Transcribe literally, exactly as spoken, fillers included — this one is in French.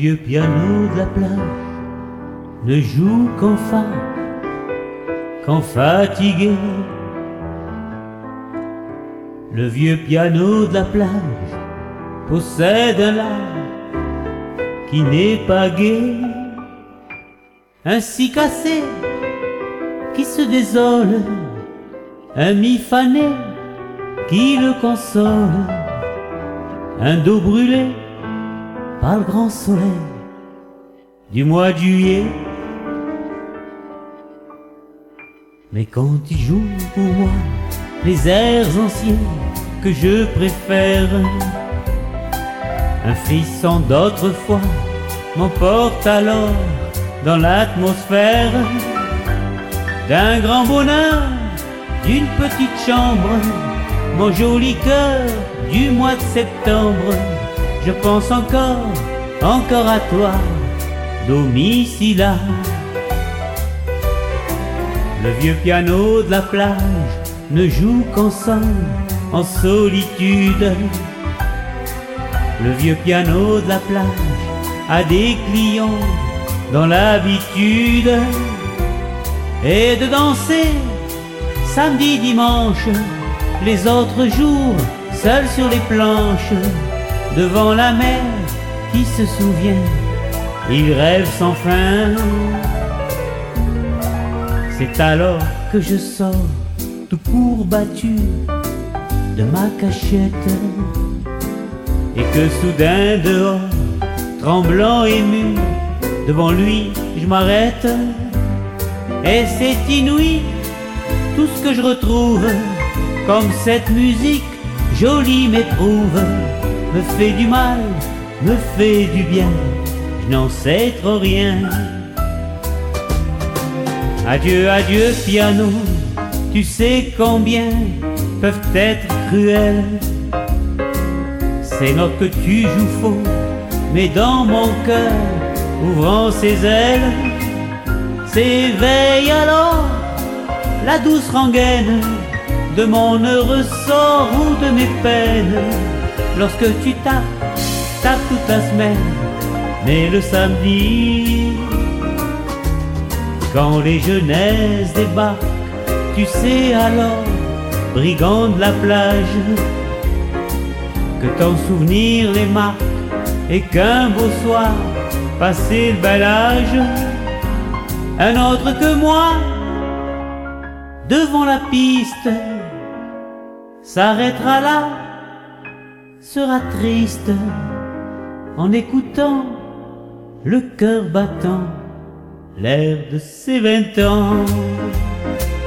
vieux piano de la plage ne joue qu'enfin, qu'en fatigué. Le vieux piano de la plage possède un art qui n'est pas gai, ainsi cassé qui se désole, un mi fané qui le console, un dos brûlé par le grand soleil du mois de juillet. Mais quand il joue pour moi les airs anciens que je préfère, un frisson d'autrefois m'emporte alors dans l'atmosphère d'un grand bonheur, d'une petite chambre, mon joli cœur du mois de septembre. Je pense encore, encore à toi, domicile. Le vieux piano de la plage ne joue qu'ensemble, en solitude. Le vieux piano de la plage a des clients dans l'habitude et de danser samedi, dimanche, les autres jours, seul sur les planches, devant la mer qui se souvient, il rêve sans fin. C'est alors que je sors tout courbattu de ma cachette et que soudain dehors, tremblant ému, devant lui je m'arrête. Et c'est inouï tout ce que je retrouve, comme cette musique jolie m'éprouve, me fait du mal, me fait du bien, je n'en sais trop rien. Adieu, adieu piano, tu sais combien peuvent être cruels ces notes que tu joues faux, mais dans mon cœur, ouvrant ses ailes, s'éveille alors la douce rengaine de mon heureux sort ou de mes peines. Lorsque tu tapes, tapes toute la semaine, mais le samedi, quand les jeunesses débarquent, tu sais alors, brigand de la plage, que ton souvenir les marque et qu'un beau soir, passé le bel âge, un autre que moi, devant la piste, s'arrêtera là, sera triste, en écoutant le cœur battant l'air de ses vingt ans.